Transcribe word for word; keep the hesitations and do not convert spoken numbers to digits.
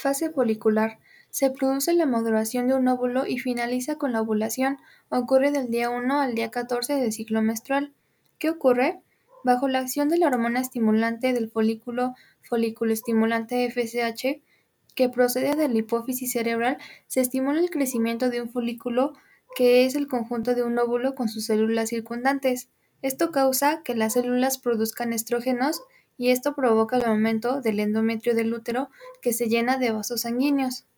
Fase folicular. Se produce la maduración de un óvulo y finaliza con la ovulación. Ocurre del día uno al día catorce del ciclo menstrual. ¿Qué ocurre? Bajo la acción de la hormona estimulante del folículo, folículo estimulante F S H, que procede de la hipófisis cerebral, se estimula el crecimiento de un folículo, que es el conjunto de un óvulo con sus células circundantes. Esto causa que las células produzcan estrógenos y esto provoca el aumento del endometrio del útero, que se llena de vasos sanguíneos.